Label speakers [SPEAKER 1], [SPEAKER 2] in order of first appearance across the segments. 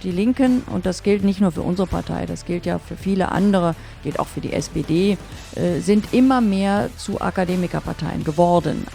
[SPEAKER 1] die Linken, und das gilt nicht nur für unsere Partei, das gilt ja für viele andere, gilt auch für die SPD, sind immer mehr zu Akademikerparteien geworden.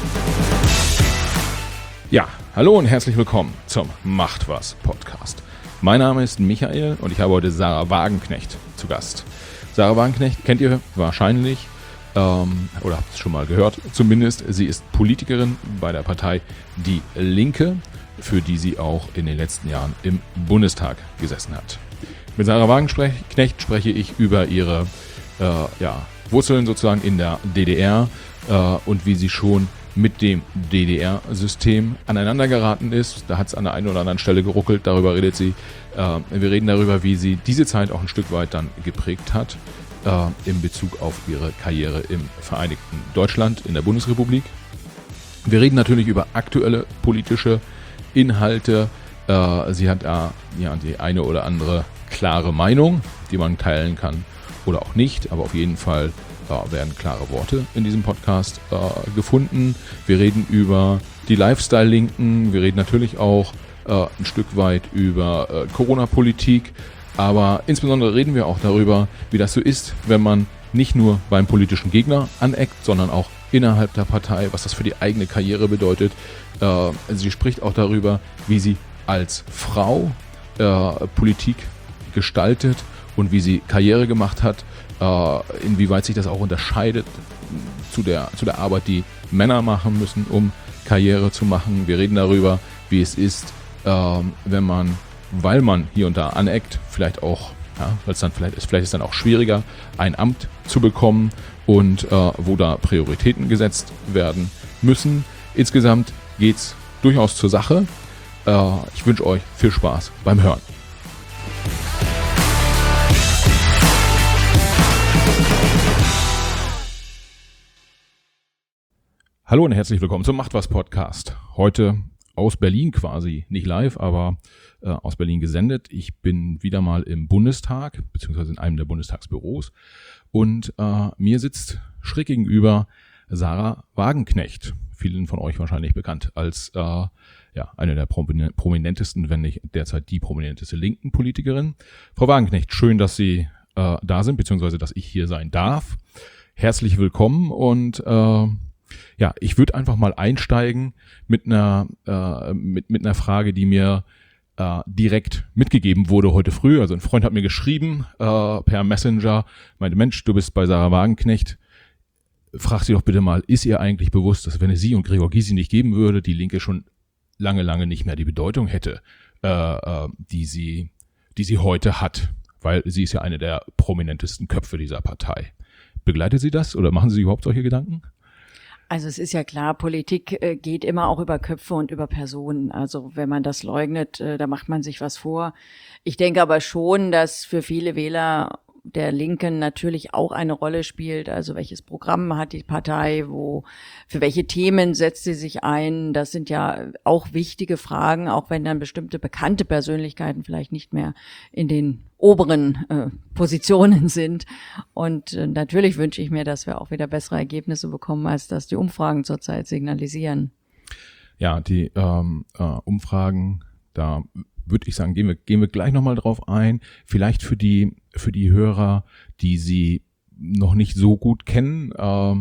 [SPEAKER 2] Ja, hallo und herzlich willkommen zum Macht was Podcast. Mein Name ist Michael und ich habe heute Sarah Wagenknecht zu Gast. Sarah Wagenknecht kennt ihr wahrscheinlich oder habt es schon mal gehört. Zumindest, sie ist Politikerin bei der Partei Die Linke, für die sie auch in den letzten Jahren im Bundestag gesessen hat. Mit Sarah Wagenknecht spreche ich über ihre Wurzeln sozusagen in der DDR und wie sie schon mit dem DDR-System aneinander geraten ist. Da hat es an der einen oder anderen Stelle geruckelt, darüber redet sie. Wir reden darüber, wie sie diese Zeit auch ein Stück weit dann geprägt hat in Bezug auf ihre Karriere im Vereinigten Deutschland, in der Bundesrepublik. Wir reden natürlich über aktuelle politische Inhalte. Sie hat die eine oder andere klare Meinung, die man teilen kann oder auch nicht, aber auf jeden Fall werden klare Worte in diesem Podcast gefunden. Wir reden über die Lifestyle-Linken, wir reden natürlich auch ein Stück weit über Corona-Politik, aber insbesondere reden wir auch darüber, wie das so ist, wenn man nicht nur beim politischen Gegner aneckt, sondern auch innerhalb der Partei, was das für die eigene Karriere bedeutet. Sie spricht auch darüber, wie sie als Frau Politik gestaltet und wie sie Karriere gemacht hat, inwieweit sich das auch unterscheidet zu der Arbeit, die Männer machen müssen, um Karriere zu machen. Wir reden darüber, wie es ist, wenn man, weil man hier und da aneckt, vielleicht auch, weil es dann vielleicht ist dann auch schwieriger, ein Amt zu bekommen und wo da Prioritäten gesetzt werden müssen. Insgesamt geht's durchaus zur Sache. Ich wünsche euch viel Spaß beim Hören. Hallo und herzlich willkommen zum Macht was Podcast. Heute aus Berlin quasi, nicht live, aber aus Berlin gesendet. Ich bin wieder mal im Bundestag, beziehungsweise in einem der Bundestagsbüros. Und mir sitzt schräg gegenüber Sarah Wagenknecht. Vielen von euch wahrscheinlich bekannt als eine der prominentesten, wenn nicht derzeit die prominenteste linken Politikerin. Frau Wagenknecht, schön, dass Sie da sind, beziehungsweise dass ich hier sein darf. Herzlich willkommen und ich würde einfach mal einsteigen mit einer Frage, die mir direkt mitgegeben wurde heute früh. Also ein Freund hat mir geschrieben per Messenger, meinte, Mensch, du bist bei Sarah Wagenknecht. Frag sie doch bitte mal, ist ihr eigentlich bewusst, dass wenn es sie und Gregor Gysi nicht geben würde, die Linke schon lange, lange nicht mehr die Bedeutung hätte, die sie heute hat, weil sie ist ja eine der prominentesten Köpfe dieser Partei. Begleitet Sie das oder machen Sie sich überhaupt solche Gedanken?
[SPEAKER 1] Also es ist ja klar, Politik geht immer auch über Köpfe und über Personen. Also wenn man das leugnet, da macht man sich was vor. Ich denke aber schon, dass für viele Wähler der Linken natürlich auch eine Rolle spielt. Also welches Programm hat die Partei, für welche Themen setzt sie sich ein? Das sind ja auch wichtige Fragen, auch wenn dann bestimmte bekannte Persönlichkeiten vielleicht nicht mehr in den oberen Positionen sind. Und natürlich wünsche ich mir, dass wir auch wieder bessere Ergebnisse bekommen, als das die Umfragen zurzeit signalisieren.
[SPEAKER 2] Ja, die Umfragen, da würde ich sagen, gehen wir gleich nochmal drauf ein. Vielleicht für die Hörer, die Sie noch nicht so gut kennen.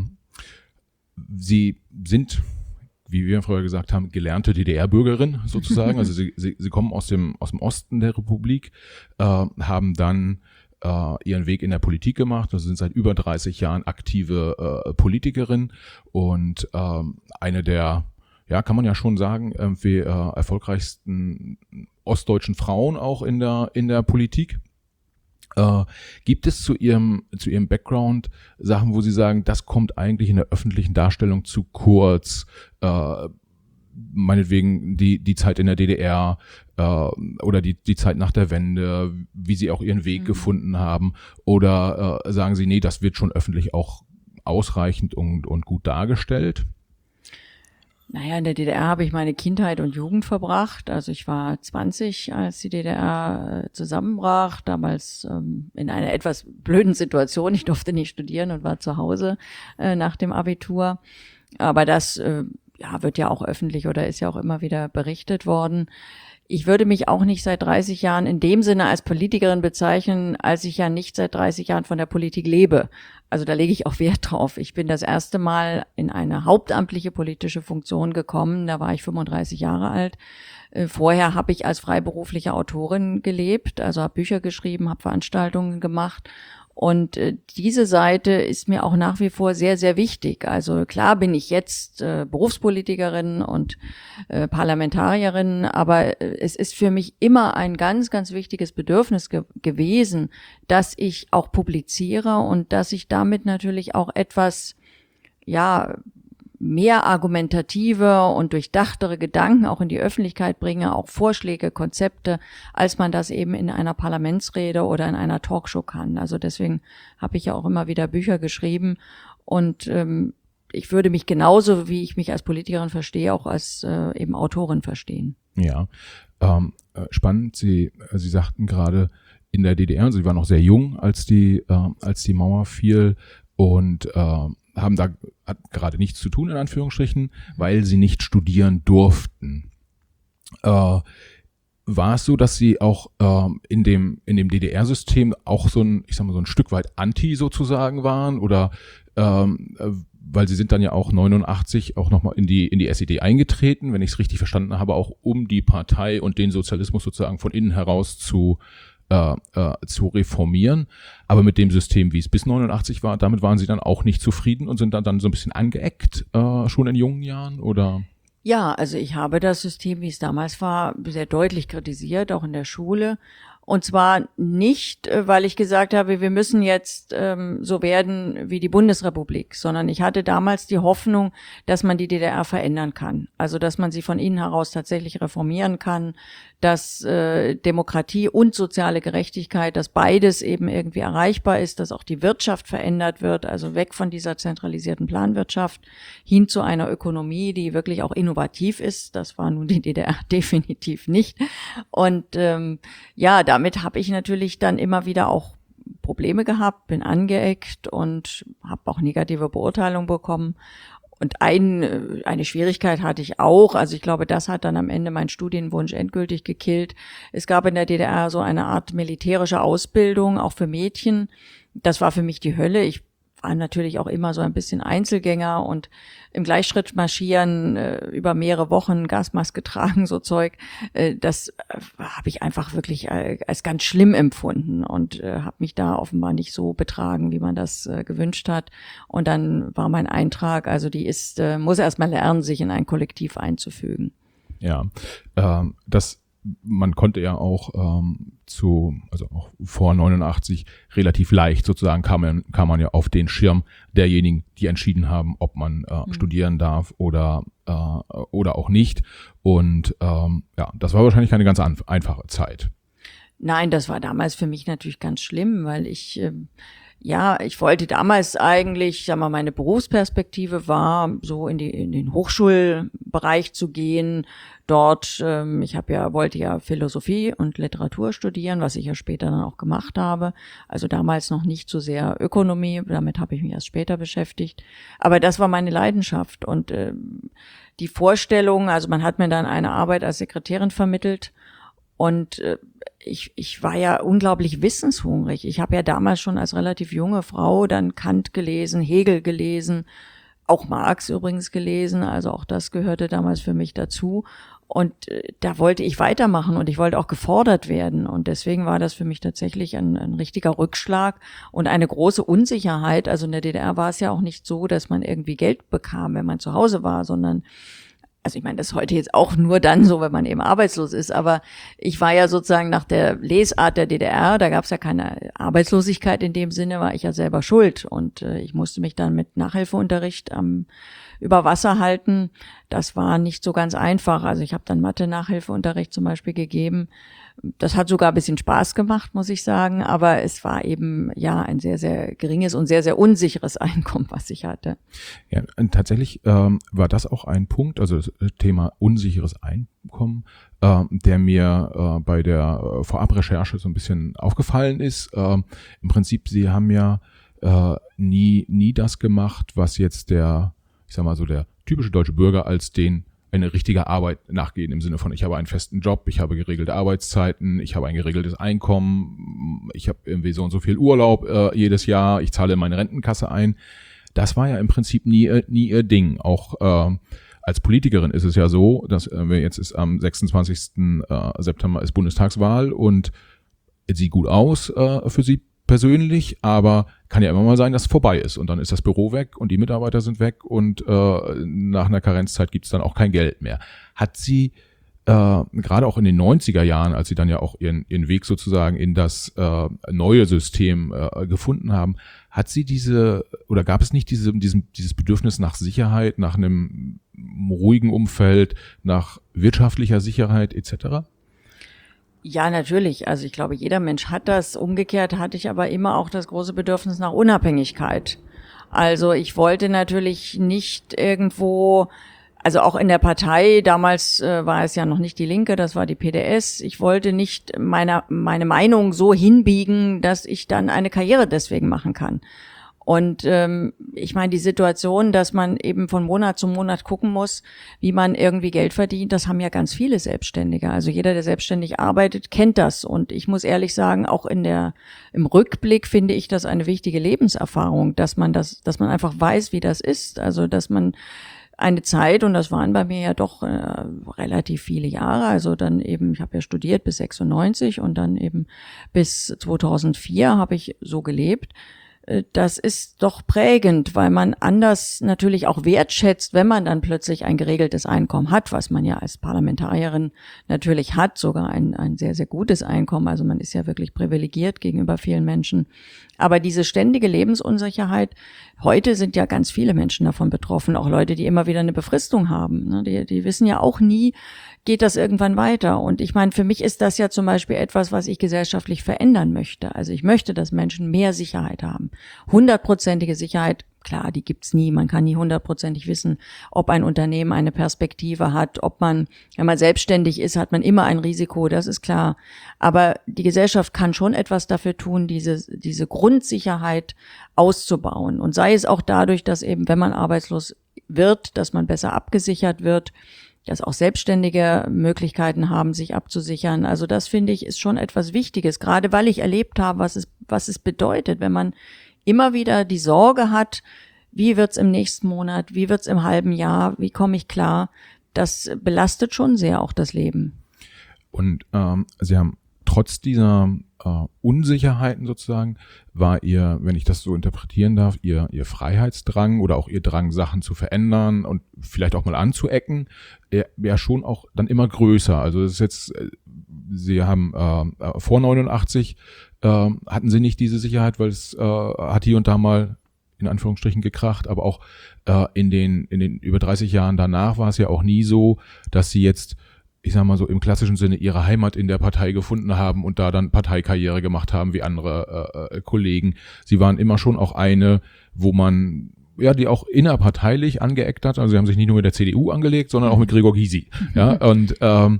[SPEAKER 2] Sie sind, wie wir vorher gesagt haben, gelernte DDR-Bürgerin sozusagen. Also Sie kommen aus dem Osten der Republik, haben dann ihren Weg in der Politik gemacht. Also sind seit über 30 Jahren aktive Politikerin und eine der, kann man ja schon sagen, erfolgreichsten ostdeutschen Frauen auch in der Politik. Gibt es zu ihrem Background Sachen, wo Sie sagen, das kommt eigentlich in der öffentlichen Darstellung zu kurz? Meinetwegen die Zeit in der DDR oder die Zeit nach der Wende, wie Sie auch Ihren Weg gefunden haben? Oder sagen Sie, nee, das wird schon öffentlich auch ausreichend und gut dargestellt?
[SPEAKER 1] Naja, in der DDR habe ich meine Kindheit und Jugend verbracht. Also ich war 20, als die DDR zusammenbrach, damals in einer etwas blöden Situation. Ich durfte nicht studieren und war zu Hause nach dem Abitur. Aber das wird ja auch öffentlich oder ist ja auch immer wieder berichtet worden. ich würde mich auch nicht seit 30 Jahren in dem Sinne als Politikerin bezeichnen, als ich ja nicht seit 30 Jahren von der Politik lebe. Also da lege ich auch Wert drauf. Ich bin das erste Mal in eine hauptamtliche politische Funktion gekommen, da war ich 35 Jahre alt. Vorher habe ich als freiberufliche Autorin gelebt, also habe Bücher geschrieben, habe Veranstaltungen gemacht. Und diese Seite ist mir auch nach wie vor sehr, sehr wichtig. Also klar bin ich jetzt Berufspolitikerin und Parlamentarierin, aber es ist für mich immer ein ganz, ganz wichtiges Bedürfnis gewesen, dass ich auch publiziere und dass ich damit natürlich auch etwas, ja, mehr argumentative und durchdachtere Gedanken auch in die Öffentlichkeit bringe, auch Vorschläge, Konzepte, als man das eben in einer Parlamentsrede oder in einer Talkshow kann. Also deswegen habe ich ja auch immer wieder Bücher geschrieben und ich würde mich genauso, wie ich mich als Politikerin verstehe, auch als eben Autorin verstehen.
[SPEAKER 2] Ja, spannend. Sie sagten gerade in der DDR, und Sie waren noch sehr jung, als die Mauer fiel und hat gerade nichts zu tun, in Anführungsstrichen, weil sie nicht studieren durften. War es so, dass Sie auch in dem DDR-System auch so ein Stück weit anti sozusagen waren? Oder weil Sie sind dann ja auch 89 auch nochmal in die SED eingetreten, wenn ich es richtig verstanden habe, auch um die Partei und den Sozialismus sozusagen von innen heraus zu reformieren. Aber mit dem System, wie es bis 89 war, damit waren Sie dann auch nicht zufrieden und sind dann so ein bisschen angeeckt, schon in jungen Jahren, oder?
[SPEAKER 1] Ja, also ich habe das System, wie es damals war, sehr deutlich kritisiert, auch in der Schule. Und zwar nicht, weil ich gesagt habe, wir müssen jetzt so werden wie die Bundesrepublik, sondern ich hatte damals die Hoffnung, dass man die DDR verändern kann. Also dass man sie von innen heraus tatsächlich reformieren kann, dass Demokratie und soziale Gerechtigkeit, dass beides eben irgendwie erreichbar ist, dass auch die Wirtschaft verändert wird, also weg von dieser zentralisierten Planwirtschaft hin zu einer Ökonomie, die wirklich auch innovativ ist. Das war nun die DDR definitiv nicht. Und ja, damit habe ich natürlich dann immer wieder auch Probleme gehabt, bin angeeckt und habe auch negative Beurteilungen bekommen. Und eine Schwierigkeit hatte ich auch, also ich glaube, das hat dann am Ende meinen Studienwunsch endgültig gekillt. Es gab in der DDR so eine Art militärische Ausbildung, auch für Mädchen. Das war für mich die Hölle. Ich war natürlich auch immer so ein bisschen Einzelgänger und im Gleichschritt marschieren, über mehrere Wochen Gasmaske tragen, so Zeug, das habe ich einfach wirklich als ganz schlimm empfunden und habe mich da offenbar nicht so betragen, wie man das gewünscht hat. Und dann war mein Eintrag, also die muss erst mal lernen, sich in ein Kollektiv einzufügen.
[SPEAKER 2] Ja, man konnte ja auch also auch vor 89 relativ leicht sozusagen kam man ja auf den Schirm derjenigen, die entschieden haben, ob man studieren darf oder auch nicht. Und ja, das war wahrscheinlich keine ganz einfache Zeit.
[SPEAKER 1] Nein, das war damals für mich natürlich ganz schlimm, weil ich wollte damals eigentlich, meine Berufsperspektive war, so in den Hochschulbereich zu gehen. Dort, wollte ja Philosophie und Literatur studieren, was ich ja später dann auch gemacht habe. Also damals noch nicht so sehr Ökonomie, damit habe ich mich erst später beschäftigt. Aber das war meine Leidenschaft und die Vorstellung, also man hat mir dann eine Arbeit als Sekretärin vermittelt. Und ich war ja unglaublich wissenshungrig. Ich habe ja damals schon als relativ junge Frau dann Kant gelesen, Hegel gelesen, auch Marx übrigens gelesen. Also auch das gehörte damals für mich dazu. Und da wollte ich weitermachen und ich wollte auch gefordert werden. Und deswegen war das für mich tatsächlich ein richtiger Rückschlag und eine große Unsicherheit. Also in der DDR war es ja auch nicht so, dass man irgendwie Geld bekam, wenn man zu Hause war, sondern also ich meine, das ist heute jetzt auch nur dann so, wenn man eben arbeitslos ist, aber ich war ja sozusagen nach der Lesart der DDR, da gab es ja keine Arbeitslosigkeit in dem Sinne, war ich ja selber schuld und ich musste mich dann mit Nachhilfeunterricht über Wasser halten. Das war nicht so ganz einfach, also ich habe dann Mathe-Nachhilfeunterricht zum Beispiel gegeben. Das hat sogar ein bisschen Spaß gemacht, muss ich sagen, aber es war eben ja ein sehr, sehr geringes und sehr, sehr unsicheres Einkommen, was ich hatte.
[SPEAKER 2] Ja, und tatsächlich war das auch ein Punkt, also das Thema unsicheres Einkommen, der mir bei der Vorabrecherche so ein bisschen aufgefallen ist. Im Prinzip, Sie haben ja nie das gemacht, was jetzt der typische deutsche Bürger als den eine richtige Arbeit nachgehen, im Sinne von, ich habe einen festen Job, ich habe geregelte Arbeitszeiten, ich habe ein geregeltes Einkommen, ich habe irgendwie so und so viel Urlaub jedes Jahr, ich zahle in meine Rentenkasse ein. Das war ja im Prinzip nie ihr Ding. Auch als Politikerin ist es ja so, dass jetzt ist am 26. September ist Bundestagswahl und es sieht gut aus für sie persönlich, aber kann ja immer mal sein, dass es vorbei ist und dann ist das Büro weg und die Mitarbeiter sind weg und nach einer Karenzzeit gibt es dann auch kein Geld mehr. Hat sie gerade auch in den 90er Jahren, als sie dann ja auch ihren Weg sozusagen in das neue System gefunden haben, hat sie gab es nicht dieses Bedürfnis nach Sicherheit, nach einem ruhigen Umfeld, nach wirtschaftlicher Sicherheit etc.?
[SPEAKER 1] Ja, natürlich. Also ich glaube, jeder Mensch hat das. Umgekehrt hatte ich aber immer auch das große Bedürfnis nach Unabhängigkeit. Also ich wollte natürlich nicht irgendwo, also auch in der Partei, damals war es ja noch nicht die Linke, das war die PDS. Ich wollte nicht meine Meinung so hinbiegen, dass ich dann eine Karriere deswegen machen kann. Und ich meine, die Situation, dass man eben von Monat zu Monat gucken muss, wie man irgendwie Geld verdient, das haben ja ganz viele Selbstständige. Also jeder, der selbstständig arbeitet, kennt das. Und ich muss ehrlich sagen, auch im Rückblick finde ich das eine wichtige Lebenserfahrung, dass man einfach weiß, wie das ist. Also dass man eine Zeit, und das waren bei mir ja doch relativ viele Jahre, also dann eben, ich habe ja studiert bis 96 und dann eben bis 2004 habe ich so gelebt. Das ist doch prägend, weil man anders natürlich auch wertschätzt, wenn man dann plötzlich ein geregeltes Einkommen hat, was man ja als Parlamentarierin natürlich hat, sogar ein sehr, sehr gutes Einkommen. Also man ist ja wirklich privilegiert gegenüber vielen Menschen. Aber diese ständige Lebensunsicherheit, heute sind ja ganz viele Menschen davon betroffen, auch Leute, die immer wieder eine Befristung haben. Die wissen ja auch nie, geht das irgendwann weiter. Und ich meine, für mich ist das ja zum Beispiel etwas, was ich gesellschaftlich verändern möchte. Also ich möchte, dass Menschen mehr Sicherheit haben. 100%ige Sicherheit, klar, die gibt's nie. Man kann nie 100%ig wissen, ob ein Unternehmen eine Perspektive hat, wenn man selbstständig ist, hat man immer ein Risiko, das ist klar. Aber die Gesellschaft kann schon etwas dafür tun, diese Grundsicherheit auszubauen. Und sei es auch dadurch, dass eben, wenn man arbeitslos wird, dass man besser abgesichert wird, dass auch Selbstständige Möglichkeiten haben, sich abzusichern. Also das, finde ich, ist schon etwas Wichtiges, gerade weil ich erlebt habe, was es bedeutet, wenn man immer wieder die Sorge hat, wie wird's im nächsten Monat, wie wird's im halben Jahr, wie komme ich klar. Das belastet schon sehr auch das Leben.
[SPEAKER 2] Und Sie haben trotz dieser Unsicherheiten sozusagen, war Ihr, wenn ich das so interpretieren darf, Ihr Freiheitsdrang oder auch Ihr Drang, Sachen zu verändern und vielleicht auch mal anzuecken, ja schon auch dann immer größer. Also das ist jetzt, Sie haben vor 89 hatten Sie nicht diese Sicherheit, weil es hat hier und da mal in Anführungsstrichen gekracht, aber auch in den über 30 Jahren danach war es ja auch nie so, dass Sie jetzt, ich sag mal so im klassischen Sinne, ihre Heimat in der Partei gefunden haben und da dann Parteikarriere gemacht haben wie andere Kollegen. Sie waren immer schon auch eine, wo man, ja, die auch innerparteilich angeeckt hat. Also sie haben sich nicht nur mit der CDU angelegt, sondern auch mit Gregor Gysi. Ja, und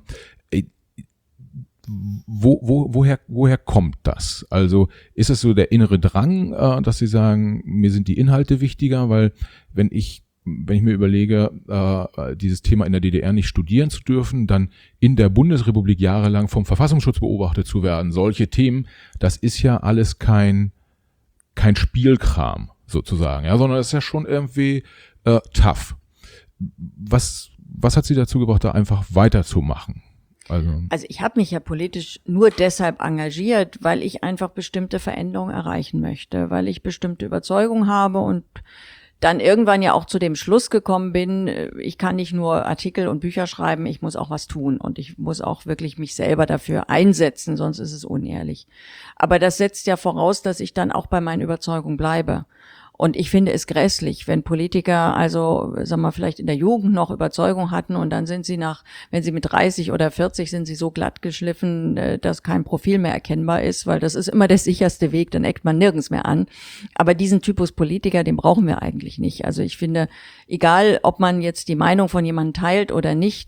[SPEAKER 2] woher kommt das? Also ist es so der innere Drang, dass Sie sagen, mir sind die Inhalte wichtiger, weil wenn ich mir überlege, dieses Thema in der DDR nicht studieren zu dürfen, dann in der Bundesrepublik jahrelang vom Verfassungsschutz beobachtet zu werden, solche Themen, das ist ja alles kein Spielkram sozusagen, ja, sondern das ist ja schon irgendwie tough. Was hat Sie dazu gebracht, da einfach weiterzumachen?
[SPEAKER 1] Also ich habe mich ja politisch nur deshalb engagiert, weil ich einfach bestimmte Veränderungen erreichen möchte, weil ich bestimmte Überzeugungen habe und dann irgendwann ja auch zu dem Schluss gekommen bin, ich kann nicht nur Artikel und Bücher schreiben, ich muss auch was tun und ich muss auch wirklich mich selber dafür einsetzen, sonst ist es unehrlich. Aber das setzt ja voraus, dass ich dann auch bei meinen Überzeugungen bleibe. Und ich finde es grässlich, wenn Politiker, also sagen wir vielleicht in der Jugend noch Überzeugung hatten und dann sind sie wenn sie mit 30 oder 40 sind sie so glatt geschliffen, dass kein Profil mehr erkennbar ist, weil das ist immer der sicherste Weg, dann eckt man nirgends mehr an. Aber diesen Typus Politiker, den brauchen wir eigentlich nicht. Also ich finde, egal ob man jetzt die Meinung von jemandem teilt oder nicht,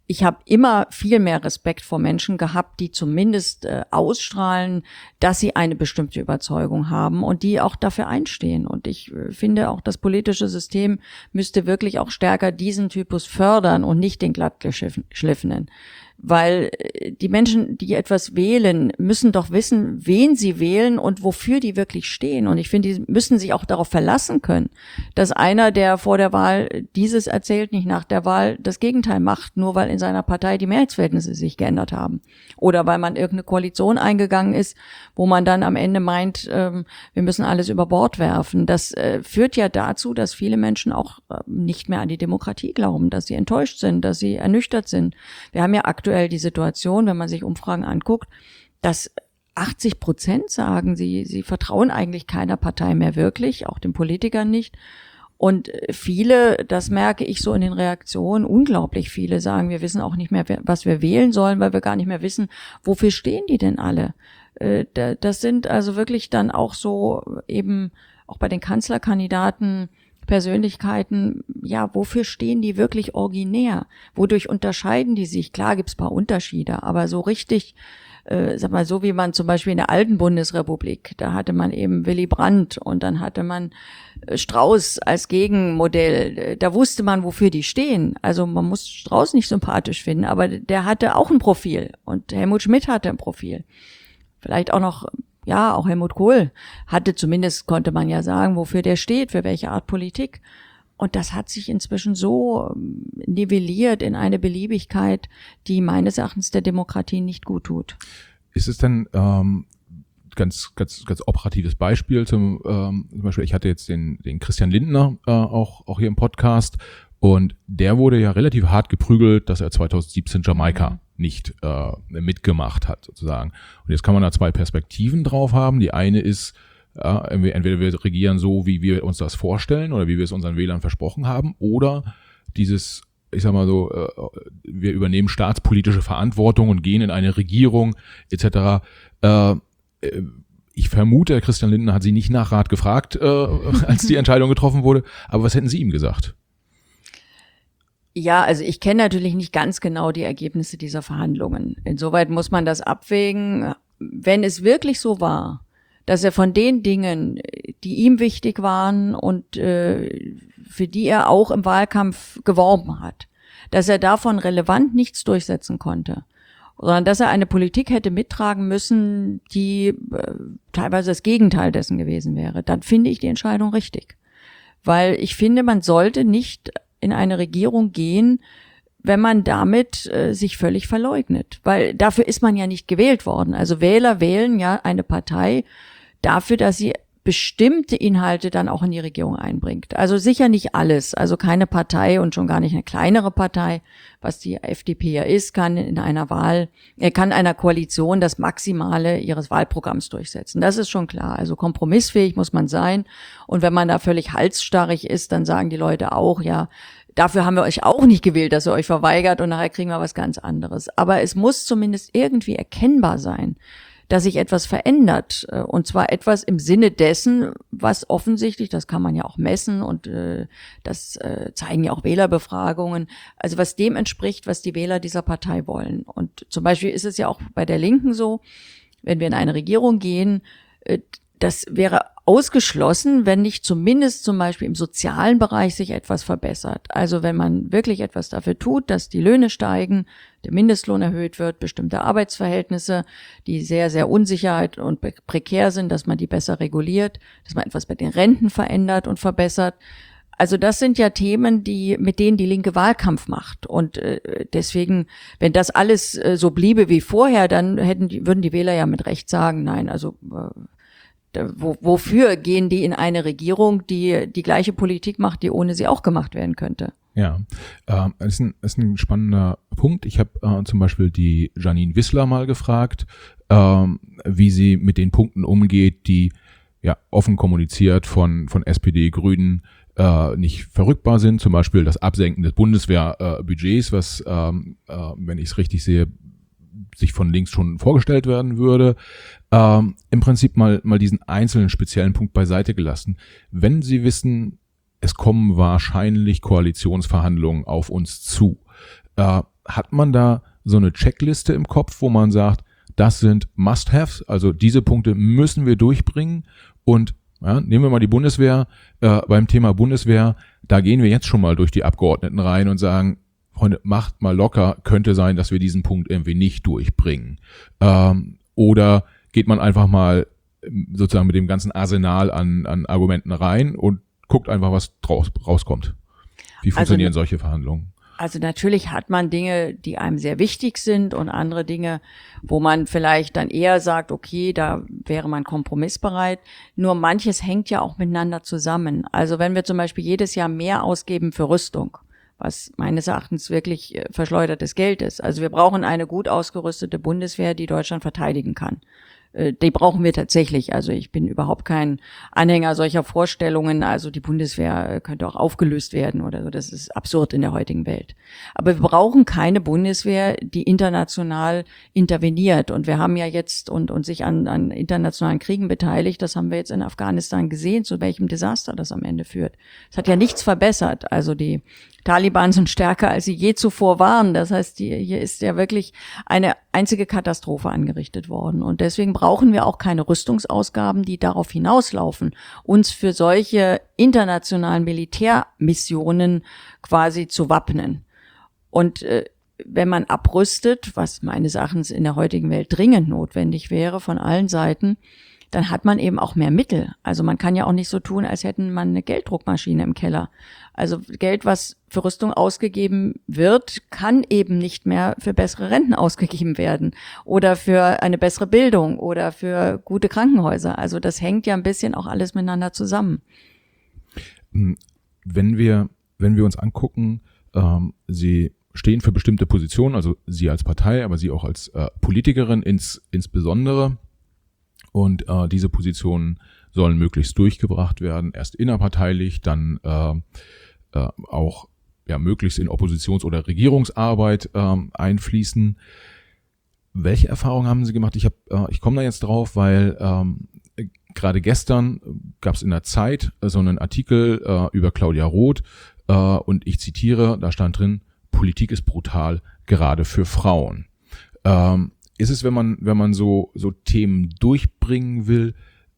[SPEAKER 1] ich habe immer viel mehr Respekt vor Menschen gehabt, die zumindest ausstrahlen, dass sie eine bestimmte Überzeugung haben und die auch dafür einstehen. Und ich finde auch, das politische System müsste wirklich auch stärker diesen Typus fördern und nicht den glattgeschliffenen. Weil die Menschen, die etwas wählen, müssen doch wissen, wen sie wählen und wofür die wirklich stehen. Und ich finde, die müssen sich auch darauf verlassen können, dass einer, der vor der Wahl dieses erzählt, nicht nach der Wahl das Gegenteil macht, nur weil in seiner Partei die Mehrheitsverhältnisse sich geändert haben. Oder weil man irgendeine Koalition eingegangen ist, wo man dann am Ende meint, wir müssen alles über Bord werfen. Das führt ja dazu, dass viele Menschen auch nicht mehr an die Demokratie glauben, dass sie enttäuscht sind, dass sie ernüchtert sind. Wir haben ja aktuell die Situation, wenn man sich Umfragen anguckt, dass 80% sagen, sie vertrauen eigentlich keiner Partei mehr wirklich, auch den Politikern nicht. Und viele, das merke ich so in den Reaktionen, unglaublich viele sagen, wir wissen auch nicht mehr, was wir wählen sollen, weil wir gar nicht mehr wissen, wofür stehen die denn alle? Das sind also wirklich dann auch so eben auch bei den Kanzlerkandidaten Persönlichkeiten, ja, wofür stehen die wirklich originär? Wodurch unterscheiden die sich? Klar gibt's ein paar Unterschiede, aber so richtig, sag mal, so wie man zum Beispiel in der alten Bundesrepublik, da hatte man eben Willy Brandt und dann hatte man Strauß als Gegenmodell. Da wusste man, wofür die stehen. Also man muss Strauß nicht sympathisch finden, aber der hatte auch ein Profil und Helmut Schmidt hatte ein Profil. Vielleicht auch noch, ja, auch Helmut Kohl hatte zumindest, konnte man ja sagen, wofür der steht, für welche Art Politik. Und das hat sich inzwischen so nivelliert in eine Beliebigkeit, die meines Erachtens der Demokratie nicht gut tut.
[SPEAKER 2] Ist es denn ganz operatives Beispiel zum Beispiel, ich hatte jetzt den Christian Lindner auch hier im Podcast und der wurde ja relativ hart geprügelt, dass er 2017 Jamaika nicht mitgemacht hat sozusagen. Und jetzt kann man da zwei Perspektiven drauf haben. Die eine ist, entweder wir regieren so, wie wir uns das vorstellen oder wie wir es unseren Wählern versprochen haben, oder dieses, ich sag mal so, wir übernehmen staatspolitische Verantwortung und gehen in eine Regierung etc. Ich vermute, Christian Lindner hat Sie nicht nach Rat gefragt, als die Entscheidung getroffen wurde, aber was hätten Sie ihm gesagt?
[SPEAKER 1] Ja, also ich kenne natürlich nicht ganz genau die Ergebnisse dieser Verhandlungen. Insoweit muss man das abwägen. Wenn es wirklich so war, dass er von den Dingen, die ihm wichtig waren und für die er auch im Wahlkampf geworben hat, dass er davon relevant nichts durchsetzen konnte, sondern dass er eine Politik hätte mittragen müssen, die teilweise das Gegenteil dessen gewesen wäre, dann finde ich die Entscheidung richtig. Weil ich finde, man sollte nicht in eine Regierung gehen, wenn man damit sich völlig verleugnet. Weil dafür ist man ja nicht gewählt worden. Also Wähler wählen ja eine Partei dafür, dass sie bestimmte Inhalte dann auch in die Regierung einbringt. Also sicher nicht alles. Also keine Partei und schon gar nicht eine kleinere Partei, was die FDP ja ist, kann in einer Koalition das Maximale ihres Wahlprogramms durchsetzen. Das ist schon klar. Also kompromissfähig muss man sein. Und wenn man da völlig halsstarrig ist, dann sagen die Leute auch, ja, dafür haben wir euch auch nicht gewählt, dass ihr euch verweigert und nachher kriegen wir was ganz anderes. Aber es muss zumindest irgendwie erkennbar sein, dass sich etwas verändert, und zwar etwas im Sinne dessen, was offensichtlich, das kann man ja auch messen und das zeigen ja auch Wählerbefragungen, also was dem entspricht, was die Wähler dieser Partei wollen. Und zum Beispiel ist es ja auch bei der Linken so, wenn wir in eine Regierung gehen, das wäre ausgeschlossen, wenn nicht zumindest zum Beispiel im sozialen Bereich sich etwas verbessert. Also wenn man wirklich etwas dafür tut, dass die Löhne steigen, der Mindestlohn erhöht wird, bestimmte Arbeitsverhältnisse, die sehr, sehr unsicher und prekär sind, dass man die besser reguliert, dass man etwas bei den Renten verändert und verbessert. Also das sind ja Themen, mit denen die Linke Wahlkampf macht. Und deswegen, wenn das alles so bliebe wie vorher, dann würden die Wähler ja mit Recht sagen, nein, also wofür gehen die in eine Regierung, die die gleiche Politik macht, die ohne sie auch gemacht werden könnte?
[SPEAKER 2] Ja, das ist ein spannender Punkt. Ich habe zum Beispiel die Janine Wissler mal gefragt, wie sie mit den Punkten umgeht, die ja offen kommuniziert von SPD, Grünen nicht verrückbar sind. Zum Beispiel das Absenken des Bundeswehrbudgets, was, wenn ich es richtig sehe, sich von links schon vorgestellt werden würde. Im Prinzip mal diesen einzelnen speziellen Punkt beiseite gelassen. Wenn Sie wissen, es kommen wahrscheinlich Koalitionsverhandlungen auf uns zu, hat man da so eine Checkliste im Kopf, wo man sagt, das sind Must-Haves, also diese Punkte müssen wir durchbringen und ja, nehmen wir mal die Bundeswehr, beim Thema Bundeswehr, da gehen wir jetzt schon mal durch die Abgeordneten rein und sagen, Freunde, macht mal locker, könnte sein, dass wir diesen Punkt irgendwie nicht durchbringen. Oder geht man einfach mal sozusagen mit dem ganzen Arsenal an Argumenten rein und guckt einfach, was rauskommt. Wie funktionieren solche Verhandlungen?
[SPEAKER 1] Also natürlich hat man Dinge, die einem sehr wichtig sind und andere Dinge, wo man vielleicht dann eher sagt, okay, da wäre man kompromissbereit. Nur manches hängt ja auch miteinander zusammen. Also wenn wir zum Beispiel jedes Jahr mehr ausgeben für Rüstung, was meines Erachtens wirklich verschleudertes Geld ist. Also wir brauchen eine gut ausgerüstete Bundeswehr, die Deutschland verteidigen kann. Die brauchen wir tatsächlich. Also ich bin überhaupt kein Anhänger solcher Vorstellungen. Also die Bundeswehr könnte auch aufgelöst werden oder so. Das ist absurd in der heutigen Welt. Aber wir brauchen keine Bundeswehr, die international interveniert. Und wir haben ja jetzt und sich an internationalen Kriegen beteiligt. Das haben wir jetzt in Afghanistan gesehen, zu welchem Desaster das am Ende führt. Es hat ja nichts verbessert. Also die Taliban sind stärker, als sie je zuvor waren. Das heißt, hier ist ja wirklich eine einzige Katastrophe angerichtet worden. Und deswegen brauchen wir auch keine Rüstungsausgaben, die darauf hinauslaufen, uns für solche internationalen Militärmissionen quasi zu wappnen. Und wenn man abrüstet, was meines Erachtens in der heutigen Welt dringend notwendig wäre von allen Seiten, dann hat man eben auch mehr Mittel. Also man kann ja auch nicht so tun, als hätten man eine Gelddruckmaschine im Keller. Also Geld, was für Rüstung ausgegeben wird, kann eben nicht mehr für bessere Renten ausgegeben werden oder für eine bessere Bildung oder für gute Krankenhäuser. Also das hängt ja ein bisschen auch alles miteinander zusammen.
[SPEAKER 2] Wenn wir uns angucken, Sie stehen für bestimmte Positionen, also Sie als Partei, aber Sie auch als Politikerin insbesondere. Und diese Positionen sollen möglichst durchgebracht werden, erst innerparteilich, dann auch ja möglichst in Oppositions- oder Regierungsarbeit einfließen. Welche Erfahrungen haben Sie gemacht? Ich komme da jetzt drauf, weil gerade gestern gab es in der Zeit so einen Artikel über Claudia Roth und ich zitiere, da stand drin, Politik ist brutal, gerade für Frauen. Ist es, wenn man so Themen durchbringen will,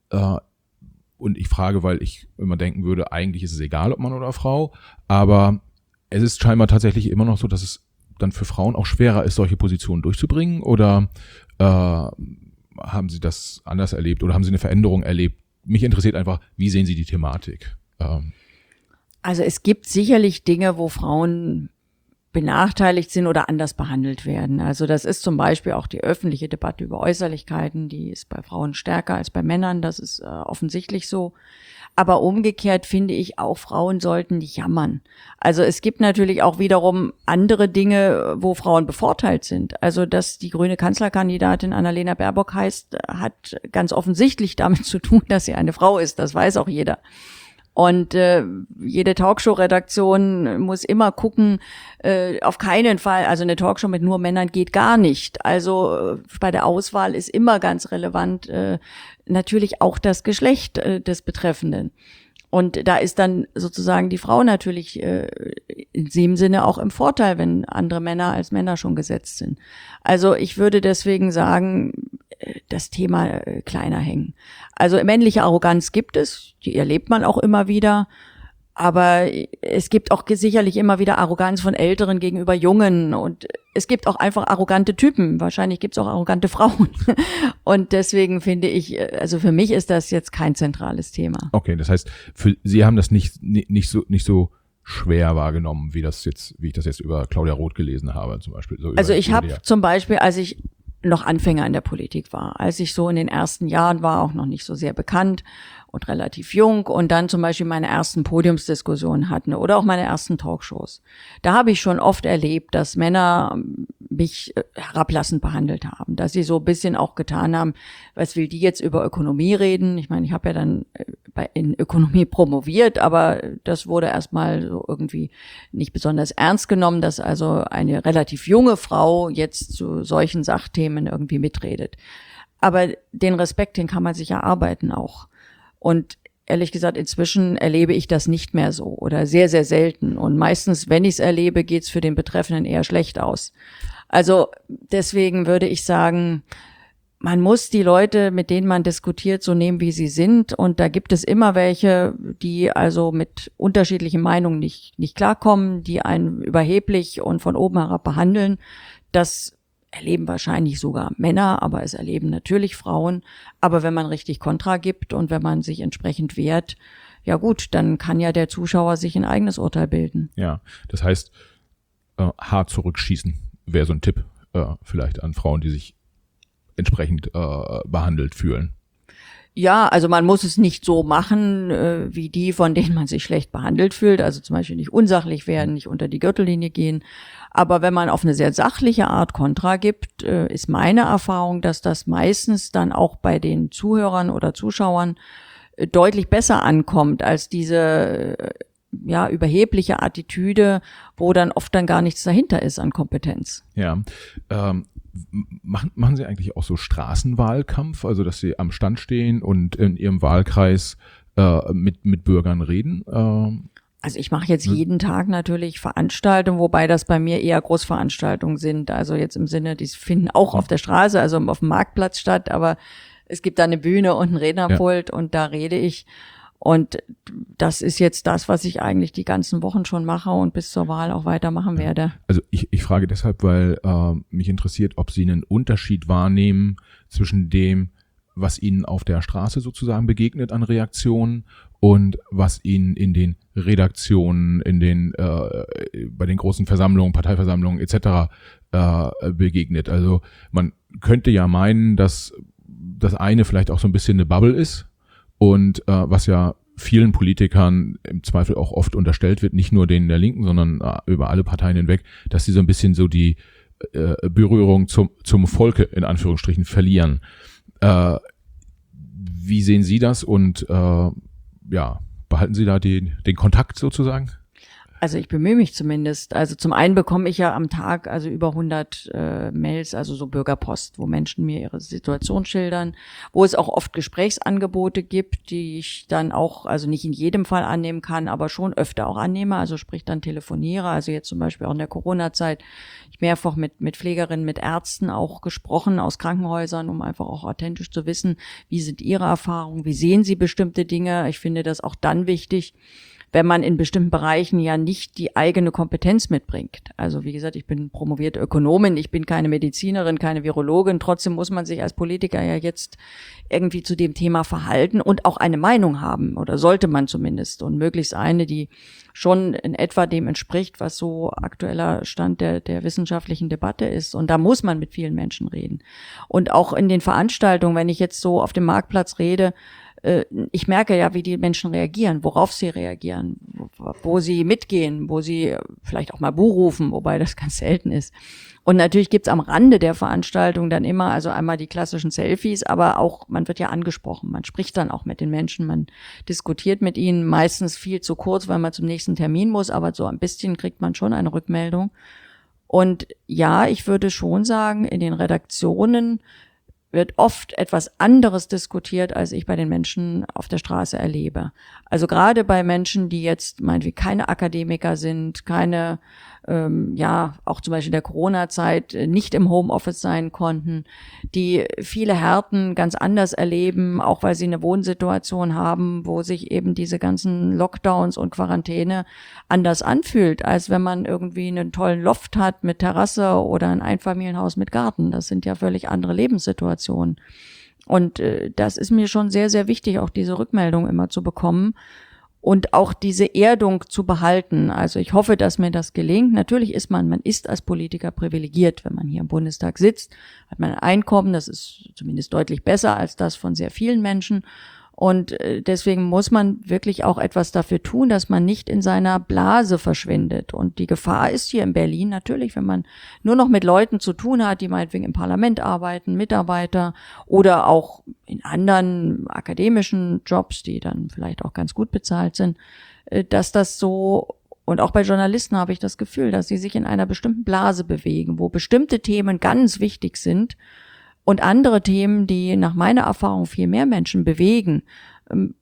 [SPEAKER 2] und ich frage, weil ich immer denken würde, eigentlich ist es egal, ob Mann oder Frau, aber es ist scheinbar tatsächlich immer noch so, dass es dann für Frauen auch schwerer ist, solche Positionen durchzubringen, oder haben Sie das anders erlebt oder haben Sie eine Veränderung erlebt? Mich interessiert einfach, wie sehen Sie die Thematik?
[SPEAKER 1] Also es gibt sicherlich Dinge, wo Frauen benachteiligt sind oder anders behandelt werden. Also das ist zum Beispiel auch die öffentliche Debatte über Äußerlichkeiten, die ist bei Frauen stärker als bei Männern, das ist offensichtlich so. Aber umgekehrt finde ich auch, Frauen sollten nicht jammern. Also es gibt natürlich auch wiederum andere Dinge, wo Frauen bevorteilt sind. Also dass die grüne Kanzlerkandidatin Annalena Baerbock heißt, hat ganz offensichtlich damit zu tun, dass sie eine Frau ist, das weiß auch jeder. Und jede Talkshow-Redaktion muss immer gucken, auf keinen Fall, also eine Talkshow mit nur Männern geht gar nicht. Also bei der Auswahl ist immer ganz relevant natürlich auch das Geschlecht des Betreffenden. Und da ist dann sozusagen die Frau natürlich in dem Sinne auch im Vorteil, wenn andere Männer als Männer schon gesetzt sind. Also ich würde deswegen sagen, das Thema kleiner hängen. Also männliche Arroganz gibt es, die erlebt man auch immer wieder, aber es gibt auch sicherlich immer wieder Arroganz von Älteren gegenüber Jungen und es gibt auch einfach arrogante Typen, wahrscheinlich gibt es auch arrogante Frauen und deswegen finde ich, also für mich ist das jetzt kein zentrales Thema.
[SPEAKER 2] Okay, das heißt, Sie haben das nicht so schwer wahrgenommen, wie ich das jetzt über Claudia Roth gelesen habe, zum Beispiel. So
[SPEAKER 1] also ich habe zum Beispiel, als ich noch Anfänger in der Politik war, als ich so in den ersten Jahren war, auch noch nicht so sehr bekannt und relativ jung und dann zum Beispiel meine ersten Podiumsdiskussionen hatten oder auch meine ersten Talkshows. Da habe ich schon oft erlebt, dass Männer mich herablassend behandelt haben, dass sie so ein bisschen auch getan haben, was will die jetzt über Ökonomie reden? Ich meine, ich habe ja dann in Ökonomie promoviert, aber das wurde erstmal so irgendwie nicht besonders ernst genommen, dass also eine relativ junge Frau jetzt zu solchen Sachthemen irgendwie mitredet. Aber den Respekt, den kann man sich erarbeiten auch. Und ehrlich gesagt, inzwischen erlebe ich das nicht mehr so oder sehr, sehr selten. Und meistens, wenn ich es erlebe, geht es für den Betreffenden eher schlecht aus. Also deswegen würde ich sagen, man muss die Leute, mit denen man diskutiert, so nehmen, wie sie sind. Und da gibt es immer welche, die also mit unterschiedlichen Meinungen nicht klarkommen, die einen überheblich und von oben herab behandeln. Das erleben wahrscheinlich sogar Männer, aber es erleben natürlich Frauen. Aber wenn man richtig Kontra gibt und wenn man sich entsprechend wehrt, ja gut, dann kann ja der Zuschauer sich ein eigenes Urteil bilden.
[SPEAKER 2] Ja, das heißt, hart zurückschießen wäre so ein Tipp vielleicht an Frauen, die sich entsprechend behandelt fühlen.
[SPEAKER 1] Ja, also man muss es nicht so machen, wie die, von denen man sich schlecht behandelt fühlt. Also zum Beispiel nicht unsachlich werden, nicht unter die Gürtellinie gehen. Aber wenn man auf eine sehr sachliche Art Kontra gibt, ist meine Erfahrung, dass das meistens dann auch bei den Zuhörern oder Zuschauern deutlich besser ankommt als diese überhebliche Attitüde, wo dann oft dann gar nichts dahinter ist an Kompetenz.
[SPEAKER 2] Ja, machen Sie eigentlich auch so Straßenwahlkampf, also dass Sie am Stand stehen und in Ihrem Wahlkreis mit Bürgern reden?
[SPEAKER 1] Also ich mache jetzt jeden Tag natürlich Veranstaltungen, wobei das bei mir eher Großveranstaltungen sind. Also jetzt im Sinne, die finden auch auf der Straße, also auf dem Marktplatz statt, aber es gibt da eine Bühne und ein Rednerpult und da rede ich. Und das ist jetzt das, was ich eigentlich die ganzen Wochen schon mache und bis zur Wahl auch weitermachen werde.
[SPEAKER 2] Also ich frage deshalb, weil mich interessiert, ob Sie einen Unterschied wahrnehmen zwischen dem, was Ihnen auf der Straße sozusagen begegnet an Reaktionen und was Ihnen in den Redaktionen, bei den großen Versammlungen, Parteiversammlungen etc. Begegnet. Also man könnte ja meinen, dass das eine vielleicht auch so ein bisschen eine Bubble ist und was ja vielen Politikern im Zweifel auch oft unterstellt wird, nicht nur denen der Linken, sondern über alle Parteien hinweg, dass sie so ein bisschen so die Berührung zum Volke in Anführungsstrichen verlieren. Wie sehen Sie das und behalten Sie da den Kontakt sozusagen?
[SPEAKER 1] Also ich bemühe mich zumindest. Also zum einen bekomme ich ja am Tag also über 100 Mails, also so Bürgerpost, wo Menschen mir ihre Situation schildern, wo es auch oft Gesprächsangebote gibt, die ich dann auch, also nicht in jedem Fall annehmen kann, aber schon öfter auch annehme, also sprich dann telefoniere. Also jetzt zum Beispiel auch in der Corona-Zeit, ich mehrfach mit Pflegerinnen, mit Ärzten auch gesprochen aus Krankenhäusern, um einfach auch authentisch zu wissen, wie sind ihre Erfahrungen, wie sehen sie bestimmte Dinge. Ich finde das auch dann wichtig, wenn man in bestimmten Bereichen ja nicht die eigene Kompetenz mitbringt. Also wie gesagt, ich bin promovierte Ökonomin, ich bin keine Medizinerin, keine Virologin. Trotzdem muss man sich als Politiker ja jetzt irgendwie zu dem Thema verhalten und auch eine Meinung haben, oder sollte man zumindest. Und möglichst eine, die schon in etwa dem entspricht, was so aktueller Stand der wissenschaftlichen Debatte ist. Und da muss man mit vielen Menschen reden. Und auch in den Veranstaltungen, wenn ich jetzt so auf dem Marktplatz rede, ich merke ja, wie die Menschen reagieren, worauf sie reagieren, wo sie mitgehen, wo sie vielleicht auch mal Buh rufen, wobei das ganz selten ist. Und natürlich gibt's am Rande der Veranstaltung dann immer, also einmal die klassischen Selfies, aber auch, man wird ja angesprochen, man spricht dann auch mit den Menschen, man diskutiert mit ihnen, meistens viel zu kurz, weil man zum nächsten Termin muss, aber so ein bisschen kriegt man schon eine Rückmeldung. Und ja, ich würde schon sagen, in den Redaktionen wird oft etwas anderes diskutiert, als ich bei den Menschen auf der Straße erlebe. Also gerade bei Menschen, die jetzt meinetwegen keine Akademiker sind, keine, auch zum Beispiel in der Corona-Zeit nicht im Homeoffice sein konnten, die viele Härten ganz anders erleben, auch weil sie eine Wohnsituation haben, wo sich eben diese ganzen Lockdowns und Quarantäne anders anfühlt, als wenn man irgendwie einen tollen Loft hat mit Terrasse oder ein Einfamilienhaus mit Garten. Das sind ja völlig andere Lebenssituationen. Und das ist mir schon sehr, sehr wichtig, auch diese Rückmeldung immer zu bekommen und auch diese Erdung zu behalten. Also ich hoffe, dass mir das gelingt. Natürlich ist man ist als Politiker privilegiert, wenn man hier im Bundestag sitzt, hat man ein Einkommen, das ist zumindest deutlich besser als das von sehr vielen Menschen. Und deswegen muss man wirklich auch etwas dafür tun, dass man nicht in seiner Blase verschwindet. Und die Gefahr ist hier in Berlin natürlich, wenn man nur noch mit Leuten zu tun hat, die meinetwegen im Parlament arbeiten, Mitarbeiter oder auch in anderen akademischen Jobs, die dann vielleicht auch ganz gut bezahlt sind, dass das so, und auch bei Journalisten habe ich das Gefühl, dass sie sich in einer bestimmten Blase bewegen, wo bestimmte Themen ganz wichtig sind, und andere Themen, die nach meiner Erfahrung viel mehr Menschen bewegen,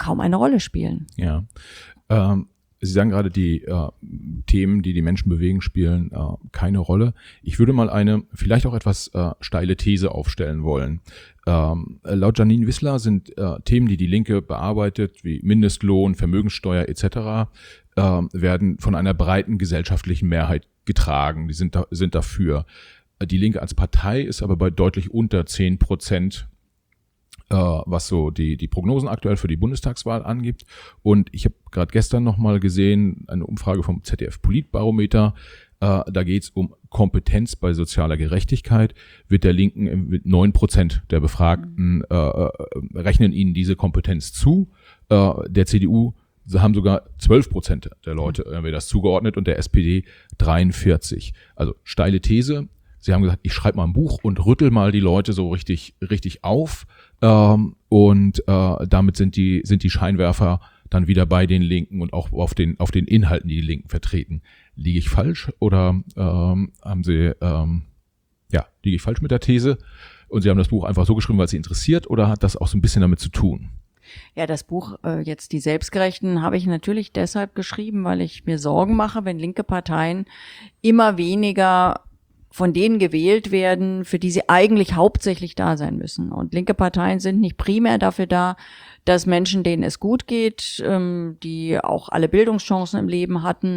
[SPEAKER 1] kaum eine Rolle spielen.
[SPEAKER 2] Ja. Sie sagen gerade, die Themen, die die Menschen bewegen, spielen keine Rolle. Ich würde mal eine vielleicht auch etwas steile These aufstellen wollen. Laut Janine Wissler sind Themen, die die Linke bearbeitet, wie Mindestlohn, Vermögenssteuer etc., werden von einer breiten gesellschaftlichen Mehrheit getragen. Die sind dafür. Die Linke als Partei ist aber bei deutlich unter 10%, was so die Prognosen aktuell für die Bundestagswahl angibt. Und ich habe gerade gestern nochmal gesehen, eine Umfrage vom ZDF Politbarometer, da geht es um Kompetenz bei sozialer Gerechtigkeit, wird der Linken mit 9% der Befragten rechnen ihnen diese Kompetenz zu. Der CDU haben sogar 12% der Leute das zugeordnet und der SPD 43%. Also steile These. Sie haben gesagt, ich schreibe mal ein Buch und rüttel mal die Leute so richtig auf. Und damit sind die Scheinwerfer dann wieder bei den Linken und auch auf den Inhalten, die Linken vertreten. Liege ich falsch oder liege ich falsch mit der These? Und Sie haben das Buch einfach so geschrieben, weil es Sie interessiert, oder hat das auch so ein bisschen damit zu tun?
[SPEAKER 1] Ja, das Buch jetzt Die Selbstgerechten habe ich natürlich deshalb geschrieben, weil ich mir Sorgen mache, wenn linke Parteien immer weniger von denen gewählt werden, für die sie eigentlich hauptsächlich da sein müssen. Und linke Parteien sind nicht primär dafür da, dass Menschen, denen es gut geht, die auch alle Bildungschancen im Leben hatten,